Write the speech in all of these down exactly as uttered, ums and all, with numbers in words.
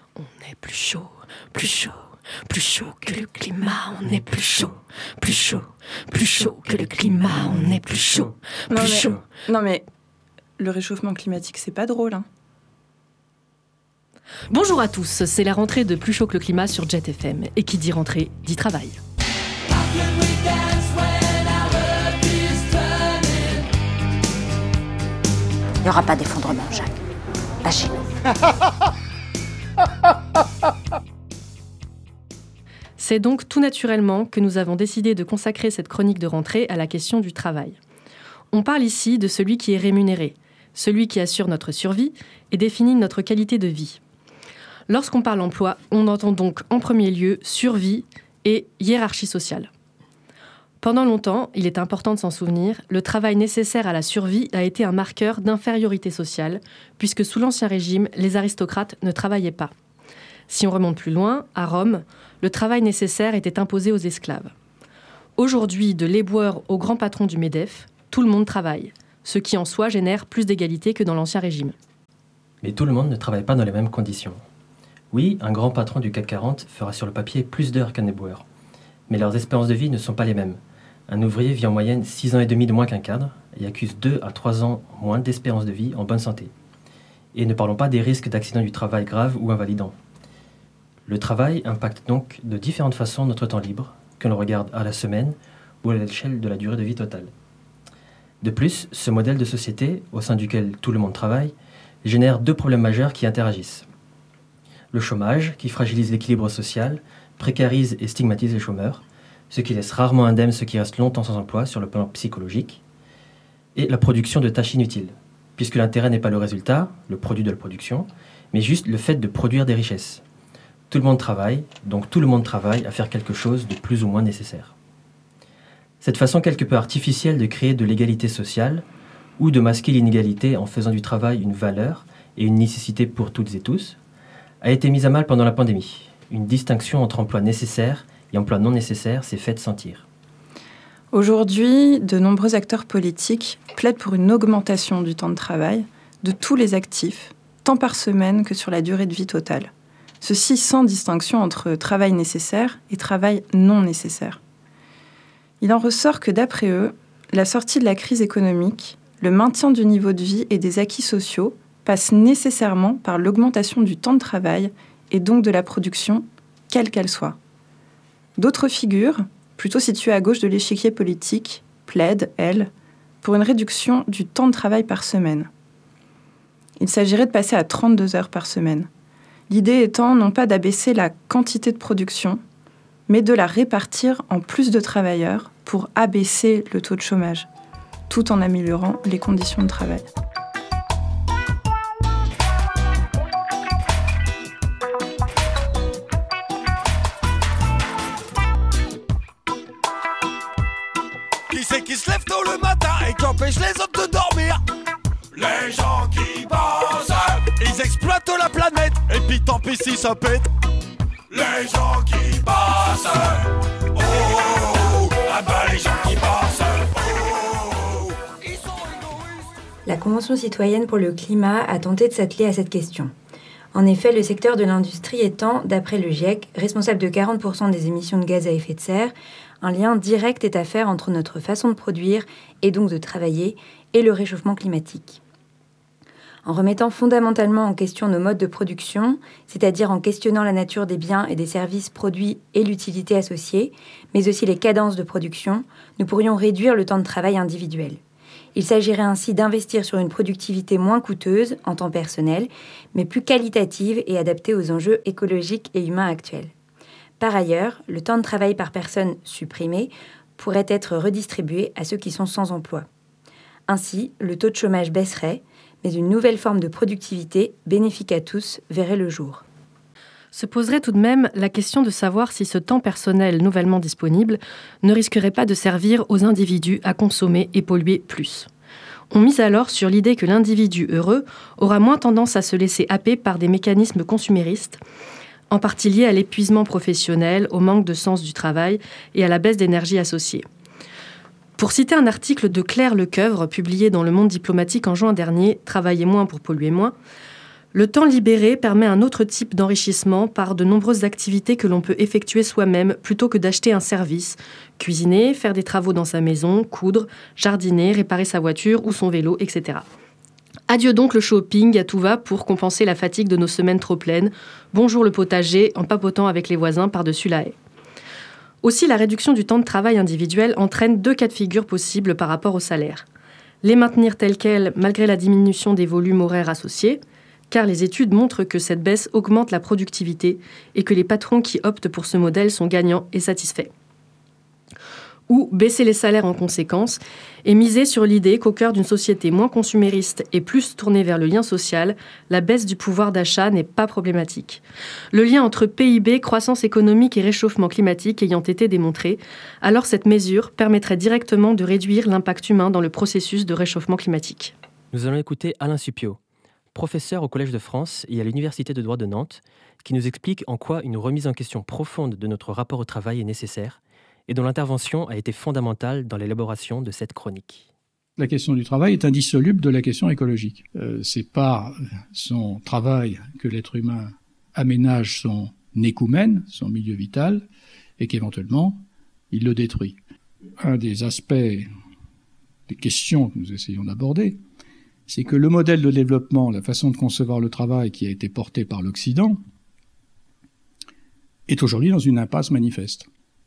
on est plus chaud, plus chaud, plus chaud que le climat, on est plus chaud, plus chaud, plus chaud que le climat, on est plus chaud, plus non, mais, chaud. Non mais, le réchauffement climatique, c'est pas drôle, hein. Bonjour à tous, c'est la rentrée de Plus chaud que le climat sur Jet F M. Et qui dit rentrée, dit travail. Il n'y aura pas d'effondrement, Jacques. Pas chez nous. C'est donc tout naturellement que nous avons décidé de consacrer cette chronique de rentrée à la question du travail. On parle ici de celui qui est rémunéré, celui qui assure notre survie et définit notre qualité de vie. Lorsqu'on parle emploi, on entend donc en premier lieu survie et hiérarchie sociale. Pendant longtemps, il est important de s'en souvenir, le travail nécessaire à la survie a été un marqueur d'infériorité sociale, puisque sous l'Ancien Régime, les aristocrates ne travaillaient pas. Si on remonte plus loin, à Rome, le travail nécessaire était imposé aux esclaves. Aujourd'hui, de l'éboueur au grand patron du MEDEF, tout le monde travaille, ce qui en soi génère plus d'égalité que dans l'Ancien Régime. Mais tout le monde ne travaille pas dans les mêmes conditions. Oui, un grand patron du C A C quarante fera sur le papier plus d'heures qu'un éboueur. Mais leurs espérances de vie ne sont pas les mêmes. Un ouvrier vit en moyenne six ans et demi de moins qu'un cadre et accuse deux à trois ans moins d'espérance de vie en bonne santé. Et ne parlons pas des risques d'accidents du travail graves ou invalidants. Le travail impacte donc de différentes façons notre temps libre, que l'on regarde à la semaine ou à l'échelle de la durée de vie totale. De plus, ce modèle de société, au sein duquel tout le monde travaille, génère deux problèmes majeurs qui interagissent. Le chômage, qui fragilise l'équilibre social, précarise et stigmatise les chômeurs, ce qui laisse rarement indemnes ceux qui restent longtemps sans emploi sur le plan psychologique, et la production de tâches inutiles, puisque l'intérêt n'est pas le résultat, le produit de la production, mais juste le fait de produire des richesses. Tout le monde travaille, donc tout le monde travaille à faire quelque chose de plus ou moins nécessaire. Cette façon quelque peu artificielle de créer de l'égalité sociale, ou de masquer l'inégalité en faisant du travail une valeur et une nécessité pour toutes et tous, a été mise à mal pendant la pandémie. Une distinction entre emploi nécessaire et emploi non nécessaire s'est faite sentir. Aujourd'hui, de nombreux acteurs politiques plaident pour une augmentation du temps de travail de tous les actifs, tant par semaine que sur la durée de vie totale. Ceci sans distinction entre travail nécessaire et travail non nécessaire. Il en ressort que d'après eux, la sortie de la crise économique, le maintien du niveau de vie et des acquis sociaux passe nécessairement par l'augmentation du temps de travail et donc de la production, quelle qu'elle soit. D'autres figures, plutôt situées à gauche de l'échiquier politique, plaident, elles, pour une réduction du temps de travail par semaine. Il s'agirait de passer à trente-deux heures par semaine. L'idée étant non pas d'abaisser la quantité de production, mais de la répartir en plus de travailleurs pour abaisser le taux de chômage, tout en améliorant les conditions de travail. Qui c'est qui se lève tôt le matin et qui empêche les autres de dormir? Les gens qui bossent, ils exploitent la planète et puis tant pis si ça pète. Les gens qui bossent, oh, oh, oh, ah bah les gens qui bossent, oh, ils sont égoïstes. La Convention citoyenne pour le climat a tenté de s'atteler à cette question. En effet, le secteur de l'industrie étant, d'après le GIEC, responsable de quarante pour cent des émissions de gaz à effet de serre, un lien direct est à faire entre notre façon de produire, et donc de travailler, et le réchauffement climatique. En remettant fondamentalement en question nos modes de production, c'est-à-dire en questionnant la nature des biens et des services produits et l'utilité associée, mais aussi les cadences de production, nous pourrions réduire le temps de travail individuel. Il s'agirait ainsi d'investir sur une productivité moins coûteuse en temps personnel, mais plus qualitative et adaptée aux enjeux écologiques et humains actuels. Par ailleurs, le temps de travail par personne supprimé pourrait être redistribué à ceux qui sont sans emploi. Ainsi, le taux de chômage baisserait, mais une nouvelle forme de productivité, bénéfique à tous, verrait le jour. Se poserait tout de même la question de savoir si ce temps personnel nouvellement disponible ne risquerait pas de servir aux individus à consommer et polluer plus. On mise alors sur l'idée que l'individu heureux aura moins tendance à se laisser happer par des mécanismes consuméristes, en partie liés à l'épuisement professionnel, au manque de sens du travail et à la baisse d'énergie associée. Pour citer un article de Claire Lecoeuvre, publié dans Le Monde diplomatique en juin dernier, « Travailler moins pour polluer moins », Le temps libéré permet un autre type d'enrichissement par de nombreuses activités que l'on peut effectuer soi-même plutôt que d'acheter un service. Cuisiner, faire des travaux dans sa maison, coudre, jardiner, réparer sa voiture ou son vélo, et cetera. Adieu donc le shopping à tout va pour compenser la fatigue de nos semaines trop pleines. Bonjour le potager en papotant avec les voisins par-dessus la haie. Aussi, la réduction du temps de travail individuel entraîne deux cas de figure possibles par rapport au salaire. Les maintenir tels quels malgré la diminution des volumes horaires associés, car les études montrent que cette baisse augmente la productivité et que les patrons qui optent pour ce modèle sont gagnants et satisfaits. Ou baisser les salaires en conséquence et miser sur l'idée qu'au cœur d'une société moins consumériste et plus tournée vers le lien social, la baisse du pouvoir d'achat n'est pas problématique. Le lien entre P I B, croissance économique et réchauffement climatique ayant été démontré, alors cette mesure permettrait directement de réduire l'impact humain dans le processus de réchauffement climatique. Nous allons écouter Alain Supiot, professeur au Collège de France et à l'Université de droit de Nantes, qui nous explique en quoi une remise en question profonde de notre rapport au travail est nécessaire et dont l'intervention a été fondamentale dans l'élaboration de cette chronique. La question du travail est indissoluble de la question écologique. Euh, c'est par son travail que l'être humain aménage son écoumène, son milieu vital, et qu'éventuellement, il le détruit. Un des aspects, des questions que nous essayons d'aborder, c'est que le modèle de développement, la façon de concevoir le travail qui a été porté par l'Occident, est aujourd'hui dans une impasse manifeste.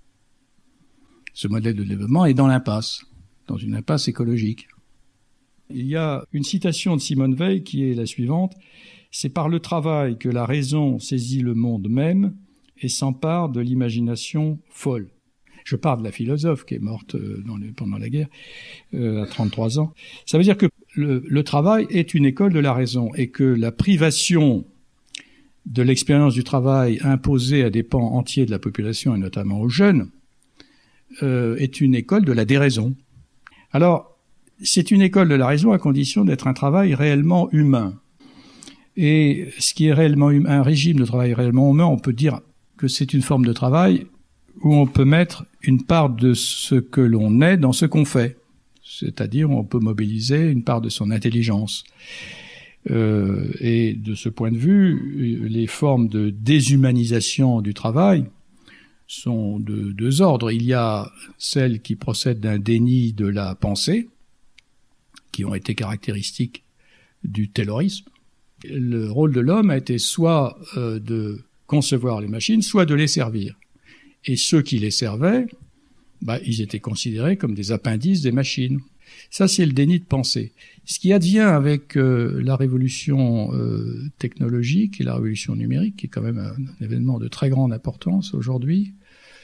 Ce modèle de développement est dans l'impasse, dans une impasse écologique. Il y a une citation de Simone Veil qui est la suivante. « C'est par le travail que la raison saisit le monde même et s'empare de l'imagination folle. » Je parle de la philosophe qui est morte dans le, pendant la guerre, euh, à trente-trois ans. Ça veut dire que le, le travail est une école de la raison et que la privation de l'expérience du travail imposée à des pans entiers de la population et notamment aux jeunes euh, est une école de la déraison. Alors, c'est une école de la raison à condition d'être un travail réellement humain. Et ce qui est réellement humain, un régime de travail réellement humain, on peut dire que c'est une forme de travail où on peut mettre une part de ce que l'on est dans ce qu'on fait. C'est-à-dire, on peut mobiliser une part de son intelligence. Euh, et de ce point de vue, les formes de déshumanisation du travail sont de deux ordres. Il y a celles qui procèdent d'un déni de la pensée, qui ont été caractéristiques du taylorisme. Le rôle de l'homme a été soit euh, de concevoir les machines, soit de les servir. Et ceux qui les servaient, bah, ils étaient considérés comme des appendices des machines. Ça, c'est le déni de pensée. Ce qui advient avec euh, la révolution euh, technologique et la révolution numérique, qui est quand même un, un événement de très grande importance aujourd'hui,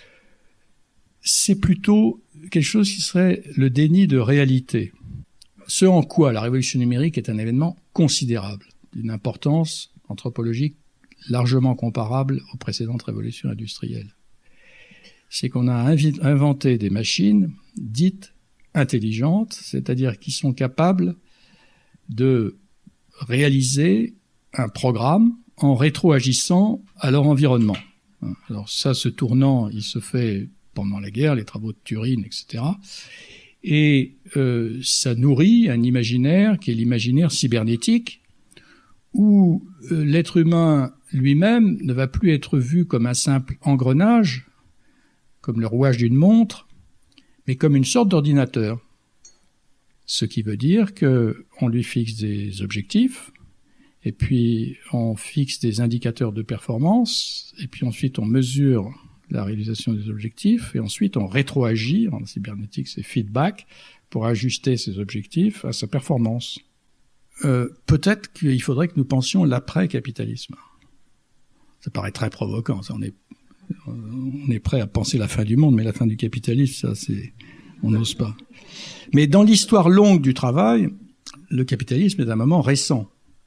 c'est plutôt quelque chose qui serait le déni de réalité. Ce en quoi la révolution numérique est un événement considérable, d'une importance anthropologique largement comparable aux précédentes révolutions industrielles. C'est qu'on a inventé des machines dites intelligentes, c'est-à-dire qui sont capables de réaliser un programme en rétroagissant à leur environnement. Alors ça, ce tournant, il se fait pendant la guerre, les travaux de Turing, et cetera. Et euh, ça nourrit un imaginaire qui est l'imaginaire cybernétique, où euh, l'être humain lui-même ne va plus être vu comme un simple engrenage, comme le rouage d'une montre, mais comme une sorte d'ordinateur. Ce qui veut dire qu'on lui fixe des objectifs, et puis on fixe des indicateurs de performance, et puis ensuite on mesure la réalisation des objectifs, et ensuite on rétroagit, en cybernétique c'est feedback, pour ajuster ces objectifs à sa performance. Euh, peut-être qu'il faudrait que nous pensions l'après-capitalisme. Ça paraît très provoquant, ça, on est On est prêt à penser la fin du monde, mais la fin du capitalisme, ça, c'est, on n'ose pas. Mais dans l'histoire longue du travail, le capitalisme est un moment récent.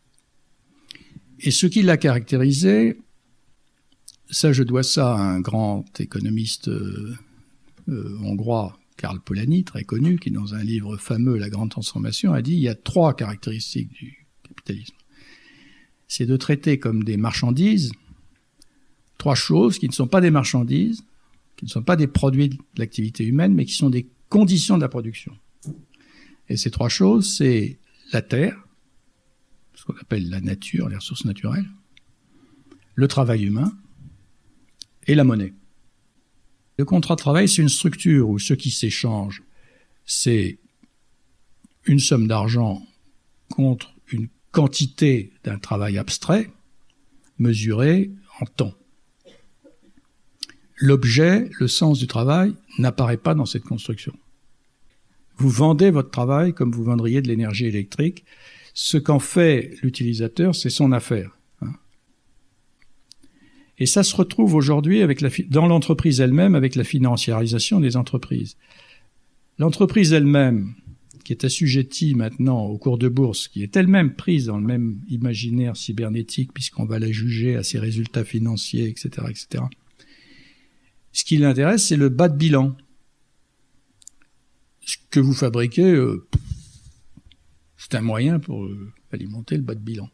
Et ce qui l'a caractérisé, ça, je dois ça à un grand économiste euh, euh, hongrois, Karl Polanyi, très connu, qui dans un livre fameux, La Grande Transformation, a dit il y a trois caractéristiques du capitalisme. C'est de traiter comme des marchandises trois choses qui ne sont pas des marchandises, qui ne sont pas des produits de l'activité humaine, mais qui sont des conditions de la production. Et ces trois choses, c'est la terre, ce qu'on appelle la nature, les ressources naturelles, le travail humain et la monnaie. Le contrat de travail, c'est une structure où ce qui s'échange, c'est une somme d'argent contre une quantité d'un travail abstrait mesuré en temps. L'objet, le sens du travail, n'apparaît pas dans cette construction. Vous vendez votre travail comme vous vendriez de l'énergie électrique. Ce qu'en fait l'utilisateur, c'est son affaire. Hein. Et ça se retrouve aujourd'hui avec la, dans l'entreprise elle-même avec la financiarisation des entreprises. L'entreprise elle-même, qui est assujettie maintenant au cours de bourse, qui est elle-même prise dans le même imaginaire cybernétique, puisqu'on va la juger à ses résultats financiers, et cetera, et cetera. Ce qui l'intéresse, c'est le bas de bilan. Ce que vous fabriquez, euh, c'est un moyen pour euh, alimenter le bas de bilan.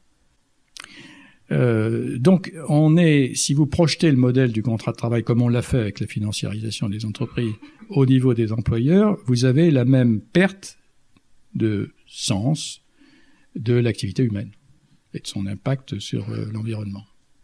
Euh, donc, on est, si vous projetez le modèle du contrat de travail comme on l'a fait avec la financiarisation des entreprises au niveau des employeurs, vous avez la même perte de sens de l'activité humaine et de son impact sur euh, l'environnement.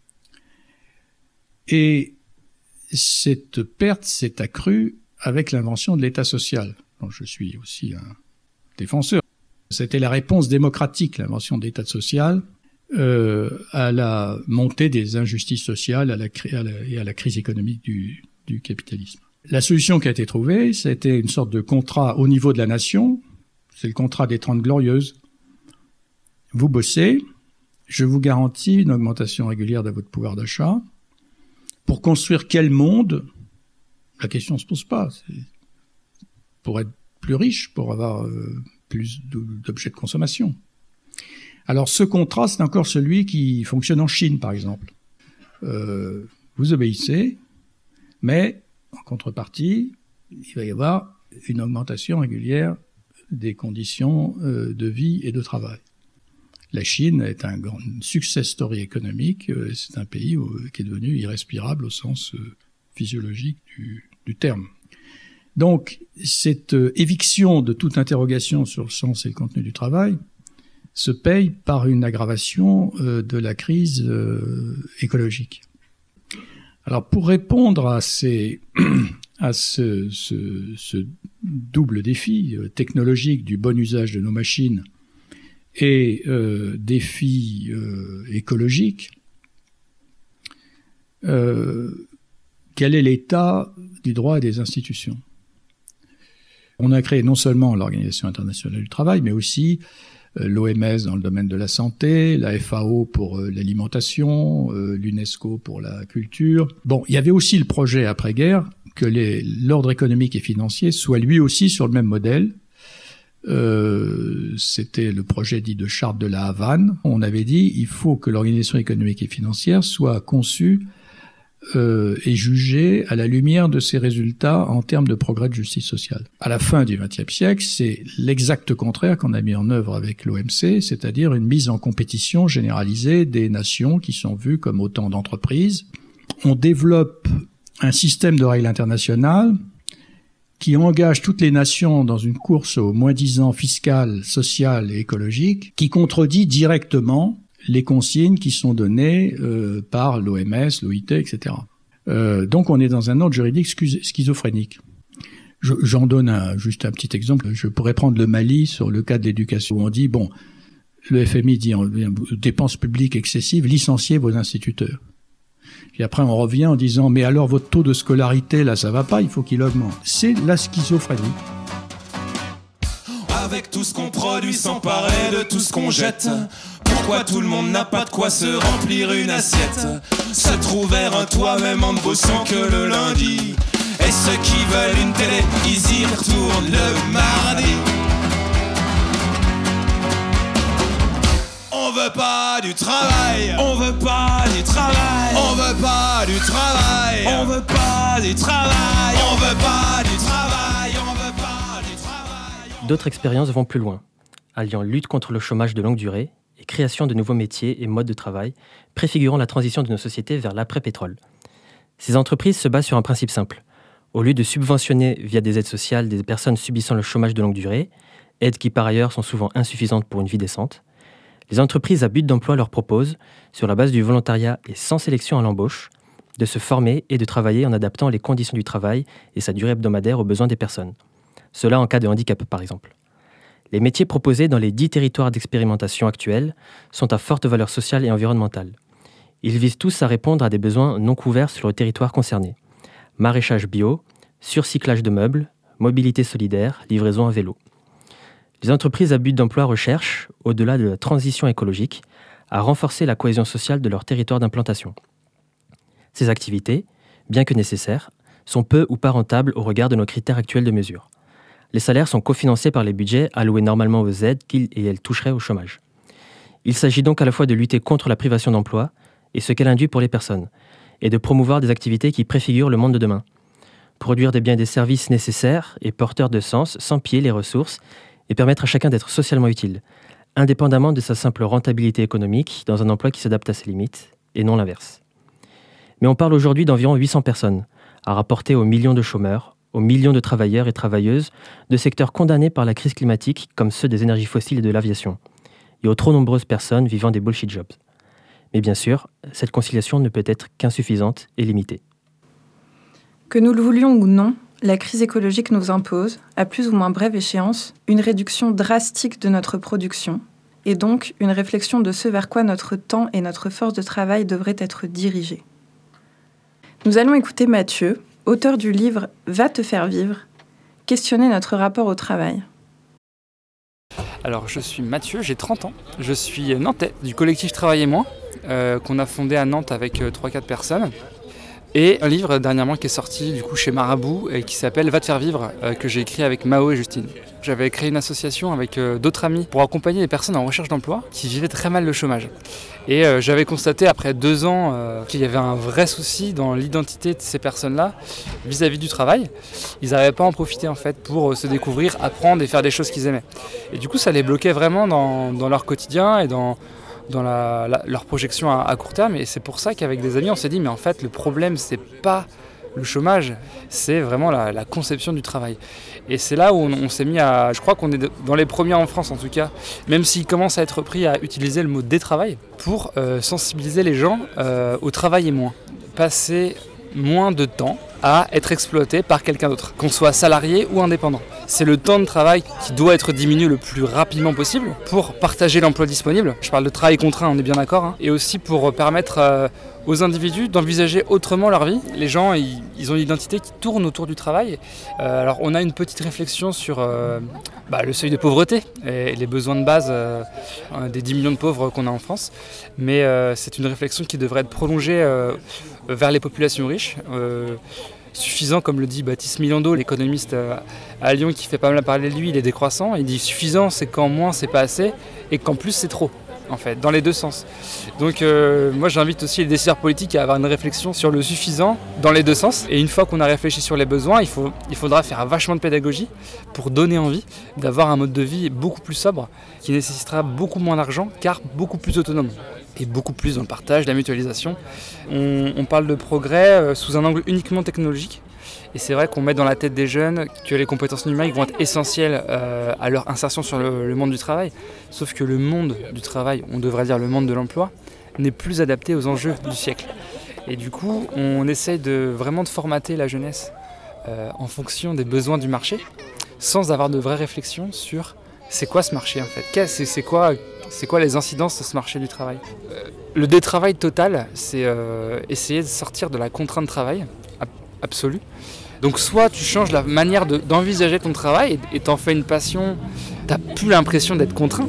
Et cette perte s'est accrue avec l'invention de l'État social, dont je suis aussi un défenseur. C'était la réponse démocratique, l'invention de l'État social, euh, à la montée des injustices sociales à la, à la, et à la crise économique du, du capitalisme. La solution qui a été trouvée, c'était une sorte de contrat au niveau de la nation. C'est le contrat des Trente Glorieuses. Vous bossez, je vous garantis une augmentation régulière de votre pouvoir d'achat. Pour construire quel monde, la question ne se pose pas. C'est pour être plus riche, pour avoir euh, plus d'objets de consommation. Alors ce contrat, c'est encore celui qui fonctionne en Chine, par exemple. Euh, vous obéissez, mais en contrepartie, il va y avoir une augmentation régulière des conditions euh, de vie et de travail. La Chine est un grand success story économique. Euh, c'est un pays où, qui est devenu irrespirable au sens euh, physiologique du, du terme. Donc, cette euh, éviction de toute interrogation sur le sens et le contenu du travail se paye par une aggravation euh, de la crise euh, écologique. Alors, pour répondre à, ces, à ce, ce, ce double défi euh, technologique du bon usage de nos machines et euh, défi euh, écologique, euh, quel est l'état du droit et des institutions? On a créé non seulement l'Organisation internationale du travail, mais aussi euh, l'O M S dans le domaine de la santé, la F A O pour euh, l'alimentation, euh, l'UNESCO pour la culture. Bon, il y avait aussi le projet après-guerre que les, l'ordre économique et financier soit lui aussi sur le même modèle. Euh, c'était le projet dit de charte de la Havane. On avait dit il faut que l'organisation économique et financière soit conçue euh, et jugée à la lumière de ses résultats en termes de progrès de justice sociale. À la fin du vingtième siècle, c'est l'exact contraire qu'on a mis en œuvre avec l'O M C, c'est-à-dire une mise en compétition généralisée des nations qui sont vues comme autant d'entreprises. On développe un système de règles internationales qui engage toutes les nations dans une course au moins-disant fiscal, social et écologique, qui contredit directement les consignes qui sont données euh, par l'O M S, l'O I T, et cetera. Euh, donc on est dans un ordre juridique schizophrénique. Je, j'en donne un, juste un petit exemple. Je pourrais prendre le Mali sur le cas de l'éducation, où on dit, bon, le F M I dit, en dépenses publiques excessives, licenciez vos instituteurs. Puis après, on revient en disant, mais alors votre taux de scolarité, là, ça va pas, il faut qu'il augmente. C'est la schizophrénie. Avec tout ce qu'on produit, s'emparer de tout ce qu'on jette. Pourquoi tout le monde n'a pas de quoi se remplir une assiette? Se trouver un toit même en ne bossant que le lundi. Et ceux qui veulent une télé, ils y retournent le mardi. On veut pas du travail, on veut pas du travail, on veut pas du travail, on veut pas du travail, on veut pas du travail, on veut pas du travail. D'autres expériences vont plus loin, alliant lutte contre le chômage de longue durée et création de nouveaux métiers et modes de travail, préfigurant la transition de nos sociétés vers l'après-pétrole. Ces entreprises se basent sur un principe simple. Au lieu de subventionner via des aides sociales des personnes subissant le chômage de longue durée, aides qui par ailleurs sont souvent insuffisantes pour une vie décente, Les entreprises à but d'emploi leur proposent, sur la base du volontariat et sans sélection à l'embauche, de se former et de travailler en adaptant les conditions du travail et sa durée hebdomadaire aux besoins des personnes. Cela en cas de handicap, par exemple. Les métiers proposés dans les dix territoires d'expérimentation actuels sont à forte valeur sociale et environnementale. Ils visent tous à répondre à des besoins non couverts sur le territoire concerné. Maraîchage bio, surcyclage de meubles, mobilité solidaire, livraison à vélo. Les entreprises à but d'emploi recherchent, au-delà de la transition écologique, à renforcer la cohésion sociale de leur territoire d'implantation. Ces activités, bien que nécessaires, sont peu ou pas rentables au regard de nos critères actuels de mesure. Les salaires sont cofinancés par les budgets alloués normalement aux aides qu'ils et elles toucheraient au chômage. Il s'agit donc à la fois de lutter contre la privation d'emploi et ce qu'elle induit pour les personnes, et de promouvoir des activités qui préfigurent le monde de demain. Produire des biens et des services nécessaires et porteurs de sens sans piller les ressources et permettre à chacun d'être socialement utile, indépendamment de sa simple rentabilité économique dans un emploi qui s'adapte à ses limites, et non l'inverse. Mais on parle aujourd'hui d'environ huit cents personnes, à rapporter aux millions de chômeurs, aux millions de travailleurs et travailleuses de secteurs condamnés par la crise climatique comme ceux des énergies fossiles et de l'aviation, et aux trop nombreuses personnes vivant des bullshit jobs. Mais bien sûr, cette conciliation ne peut être qu'insuffisante et limitée. Que nous le voulions ou non, la crise écologique nous impose, à plus ou moins brève échéance, une réduction drastique de notre production, et donc une réflexion de ce vers quoi notre temps et notre force de travail devraient être dirigés. Nous allons écouter Mathieu, auteur du livre « Va te faire vivre », questionner notre rapport au travail. Alors, je suis Mathieu, j'ai trente ans. Je suis nantais, du collectif Travailler moins, euh, qu'on a fondé à Nantes avec euh, trois quatre personnes. Et un livre dernièrement qui est sorti du coup chez Marabout et qui s'appelle « Va te faire vivre euh, » que j'ai écrit avec Mao et Justine. J'avais créé une association avec euh, d'autres amis pour accompagner les personnes en recherche d'emploi qui vivaient très mal le chômage. Et euh, j'avais constaté après deux ans euh, qu'il y avait un vrai souci dans l'identité de ces personnes-là vis-à-vis du travail. Ils n'arrivaient pas à en profiter en fait pour euh, se découvrir, apprendre et faire des choses qu'ils aimaient. Et du coup ça les bloquait vraiment dans, dans leur quotidien et dans... dans la, la, leur projection à, à court terme, et c'est pour ça qu'avec des amis on s'est dit mais en fait le problème c'est pas le chômage, c'est vraiment la, la conception du travail. Et c'est là où on, on s'est mis à, je crois qu'on est dans les premiers en France en tout cas, même s'il commence à être pris à utiliser le mot détravail pour euh, sensibiliser les gens euh, au travail et moins. Passer moins de temps à être exploité par quelqu'un d'autre, qu'on soit salarié ou indépendant. C'est le temps de travail qui doit être diminué le plus rapidement possible pour partager l'emploi disponible. Je parle de travail contraint, on est bien d'accord, hein, et aussi pour permettre euh, aux individus d'envisager autrement leur vie. Les gens, ils, ils ont une identité qui tourne autour du travail. Euh, alors on a une petite réflexion sur euh, bah, le seuil de pauvreté et les besoins de base euh, des dix millions de pauvres qu'on a en France, mais euh, c'est une réflexion qui devrait être prolongée euh, vers les populations riches. Euh, Suffisant, comme le dit Baptiste Milando, l'économiste à Lyon qui fait pas mal parler de lui, il est décroissant. Il dit suffisant, c'est qu'en moins c'est pas assez et qu'en plus c'est trop, en fait, dans les deux sens. Donc euh, moi j'invite aussi les décideurs politiques à avoir une réflexion sur le suffisant dans les deux sens. Et une fois qu'on a réfléchi sur les besoins, il, faut, il faudra faire vachement de pédagogie pour donner envie d'avoir un mode de vie beaucoup plus sobre qui nécessitera beaucoup moins d'argent car beaucoup plus autonome. Et beaucoup plus dans le partage, la mutualisation. On, on parle de progrès euh, sous un angle uniquement technologique. Et c'est vrai qu'on met dans la tête des jeunes que les compétences numériques vont être essentielles euh, à leur insertion sur le, le monde du travail. Sauf que le monde du travail, on devrait dire le monde de l'emploi, n'est plus adapté aux enjeux du siècle. Et du coup, on essaye de, vraiment de formater la jeunesse euh, en fonction des besoins du marché, sans avoir de vraies réflexions sur c'est quoi ce marché en fait, c'est, c'est quoi... C'est quoi les incidences de ce marché du travail ? euh, Le détravail total, c'est euh, essayer de sortir de la contrainte de travail ab- absolue. Donc soit tu changes la manière de, d'envisager ton travail et t'en fais une passion, t'as plus l'impression d'être contraint,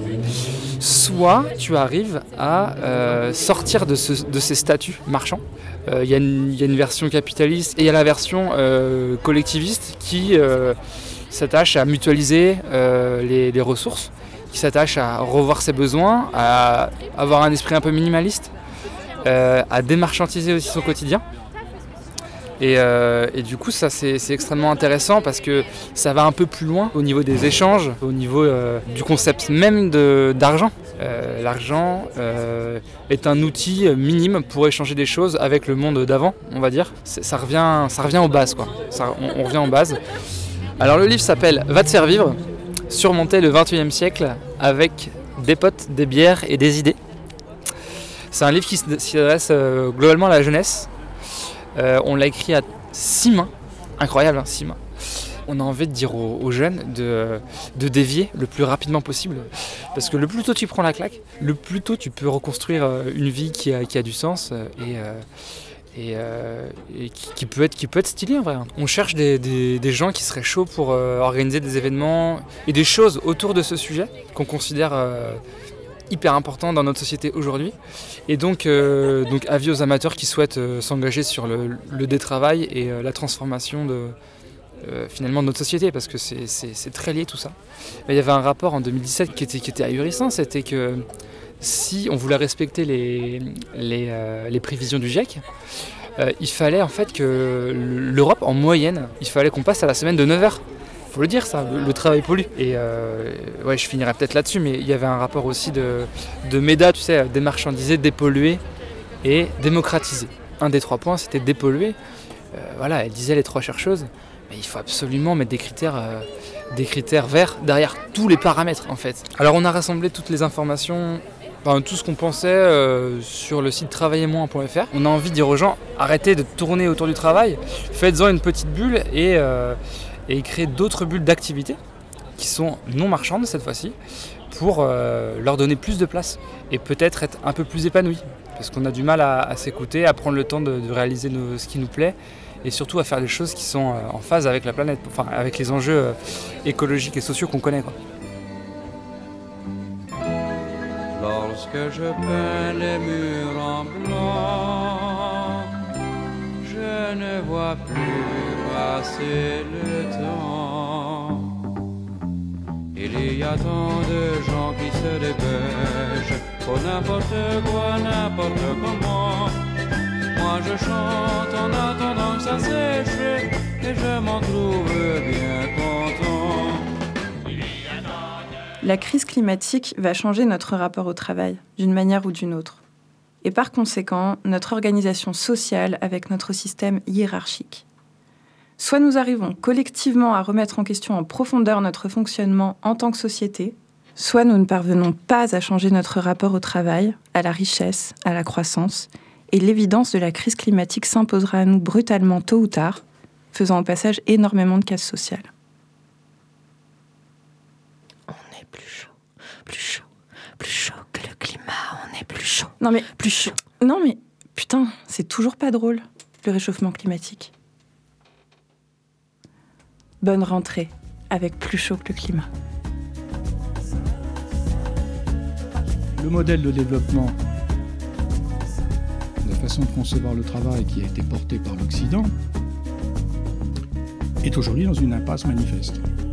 soit tu arrives à euh, sortir de, ce, de ces statuts marchands. Il euh, y, y a une version capitaliste et il y a la version euh, collectiviste qui euh, s'attache à mutualiser euh, les, les ressources, qui s'attache à revoir ses besoins, à avoir un esprit un peu minimaliste, euh, à démarchandiser aussi son quotidien. Et, euh, et du coup, ça c'est, c'est extrêmement intéressant parce que ça va un peu plus loin au niveau des échanges, au niveau euh, du concept même de, d'argent. Euh, l'argent euh, est un outil minime pour échanger des choses avec le monde d'avant, on va dire. C'est, ça, revient, ça revient aux bases, quoi. Ça, on, on revient aux bases. Alors le livre s'appelle « Va te faire vivre ». Surmonter le vingt et unième siècle avec des potes, des bières et des idées. C'est un livre qui s'adresse euh, globalement à la jeunesse. Euh, on l'a écrit à six mains, incroyable, hein, six mains. On a envie de dire aux, aux jeunes de, de dévier le plus rapidement possible. Parce que le plus tôt tu prends la claque, le plus tôt tu peux reconstruire une vie qui a, qui a du sens et, euh, et, euh, et qui, qui, peut être, qui peut être stylée en vrai. On cherche des, des, des gens qui seraient chauds pour euh, organiser des événements et des choses autour de ce sujet qu'on considère euh, hyper important dans notre société aujourd'hui. Et donc, euh, donc avis aux amateurs qui souhaitent euh, s'engager sur le, le détravail et euh, la transformation de Euh, finalement de notre société, parce que c'est, c'est, c'est très lié tout ça. Mais il y avait un rapport en deux mille dix-sept qui était, qui était ahurissant, c'était que si on voulait respecter les, les, euh, les prévisions du GIEC, euh, il fallait en fait que l'Europe, en moyenne, il fallait qu'on passe à la semaine de neuf heures. Faut le dire ça, le, le travail pollue. Et euh, ouais, je finirai peut-être là-dessus, mais il y avait un rapport aussi de, de MEDA, tu sais, démarchandiser, dépolluer et démocratiser. Un des trois points, c'était dépolluer. Euh, voilà, elle disait les trois chercheuses. Mais il faut absolument mettre des critères, euh, des critères verts derrière tous les paramètres en fait. Alors on a rassemblé toutes les informations, enfin, tout ce qu'on pensait euh, sur le site travailler moins point f r. On a envie de dire aux gens, arrêtez de tourner autour du travail, faites-en une petite bulle et, euh, et créez d'autres bulles d'activité qui sont non marchandes cette fois-ci pour euh, leur donner plus de place et peut-être être un peu plus épanouis. Parce qu'on a du mal à, à s'écouter, à prendre le temps de, de réaliser nos, ce qui nous plaît. Et surtout à faire des choses qui sont en phase avec la planète, enfin avec les enjeux écologiques et sociaux qu'on connaît, quoi. Lorsque je peins les murs en blanc, je ne vois plus passer le temps. Il y a tant de gens qui se dépêchent pour n'importe quoi, n'importe comment. Moi je chante en attendant que ça sèche et je m'en trouve bien content. La crise climatique va changer notre rapport au travail, d'une manière ou d'une autre. Et par conséquent, notre organisation sociale avec notre système hiérarchique. Soit nous arrivons collectivement à remettre en question en profondeur notre fonctionnement en tant que société, soit nous ne parvenons pas à changer notre rapport au travail, à la richesse, à la croissance, et l'évidence de la crise climatique s'imposera à nous brutalement tôt ou tard, faisant au passage énormément de casse sociale. On est plus chaud, plus chaud, plus chaud que le climat, on est plus chaud. Non mais, plus chaud. Non mais, putain, c'est toujours pas drôle, le réchauffement climatique. Bonne rentrée, avec plus chaud que le climat. Le modèle de développement, la façon de concevoir le travail qui a été porté par l'Occident, est aujourd'hui dans une impasse manifeste.